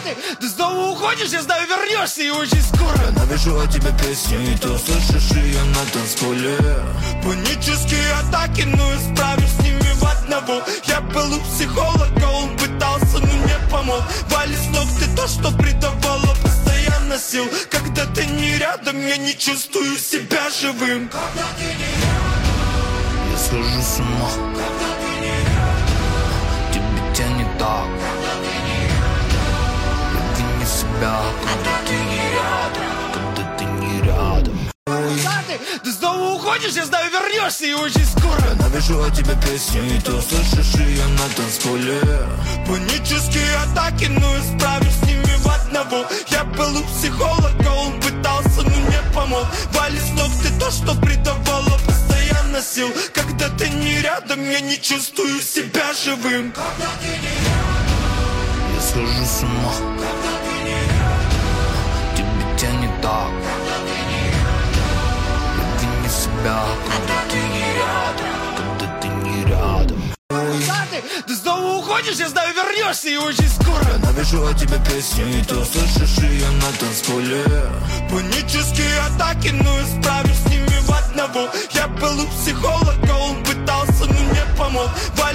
Ты снова уходишь, я знаю, вернешься и очень скоро. Я навяжу о тебе песню, и ты услышишь ее на танцполе. Панические атаки, но исправишь с ними в одного. Я был у психолога, он пытался, но не помог. Вали с ног ты то, что придавало постоянно сил. Когда ты не рядом, я не чувствую себя живым. Когда ты не рядом, я схожу с ума. Когда ты не рядом, тебе тянет так. Когда ты не рядом, обвини себя, когда ты не рядом. Когда ты не рядом. Ты снова уходишь, я знаю, вернешься и очень скоро. Я навяжу о тебе песню, и ты услышишь ее на танцполе. Панические атаки, но исправишь с ними в одного. Я был у психолога, он пытался, но не помог. Вали с ног ты то, что придавало постоянно сил. Когда ты не рядом, я не чувствую себя живым. Когда ты не рядом, я схожу с ума. Когда ты не рядом, тебе тянет так. Когда ты не рядом, обвини себя, когда ты не рядом. Когда ты не рядом. Ты снова уходишь, я знаю, вернешься и очень скоро. Я навяжу о тебе песню, и ты услышишь ее на танцполе. Панические атаки, но исправишь с ними в одного. Я был у психолога, он пытался, но не помог.